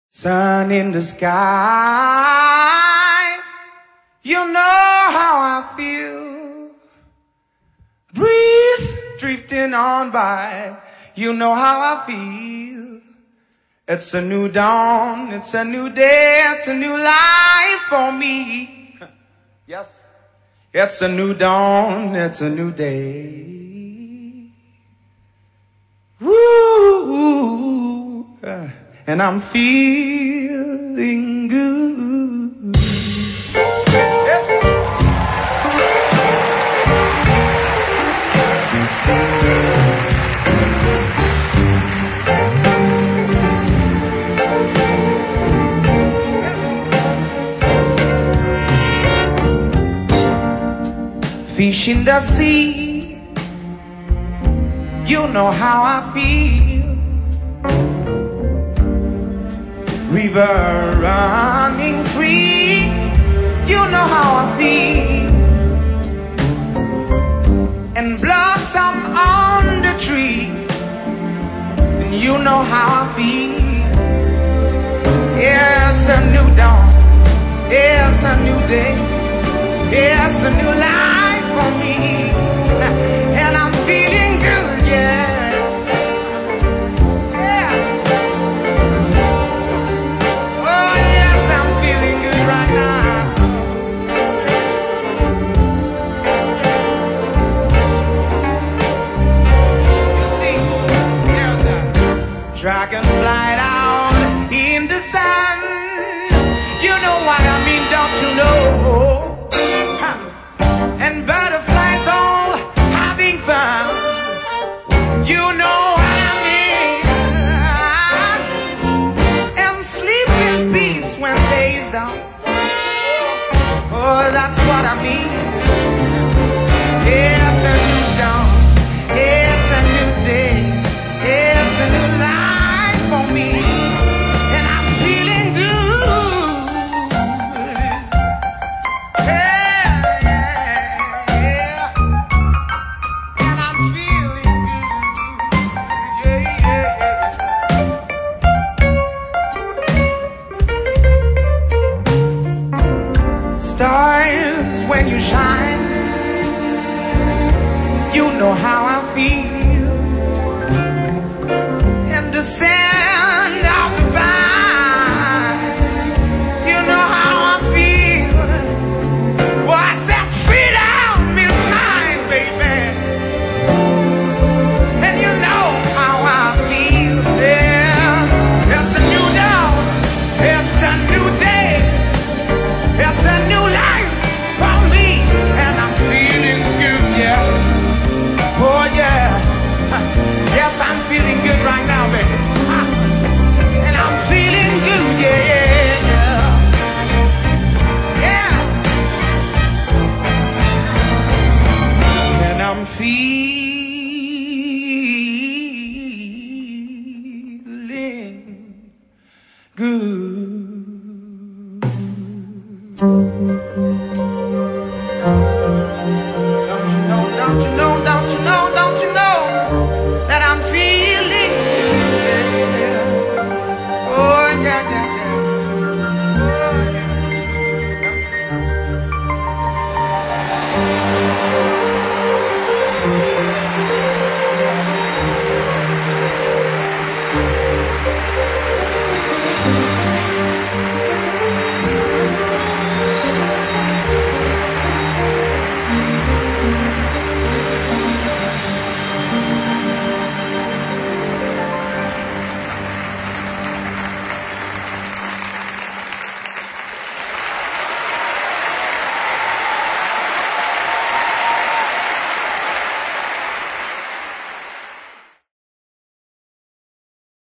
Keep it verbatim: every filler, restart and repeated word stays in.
Sun in the sky, you know how I feel. Breeze drifting on by, you know how I feel. It's a new dawn, it's a new day, it's a new life for me. Yes. It's a new dawn, it's a new day. Woo, and I'm feeling good. Yes. Fish in the sea, you know how I feel. River running free, you know how I feel. And blossom on the tree, and you know how I feel. Yeah, it's a new dawn, yeah, it's a new day, yeah, it's a new life for me. And I'm feeling good, yeah. Dragon fly out in the sun, you know what I mean, don't you know? And butterflies all having fun, you know what I mean. And sleep in peace when day's done, oh, that's what I mean. Yeah, it's a new dawn, yeah, it's a new day, yeah, it's a new life for me, and I'm feeling good. Yeah, yeah, yeah. And I'm feeling good. Yeah, yeah, yeah. Stars, when you shine, you know how I feel. The sand of the vine, you know how I feel. Well, I said freedom is mine, baby, and you know how I feel. Yes, it's a new dawn, it's a new day, it's a new life for me, and I'm feeling good, yeah. Oh yeah, yes, I'm feeling good right now, baby. And I'm feeling good, yeah, yeah. And I'm feeling good.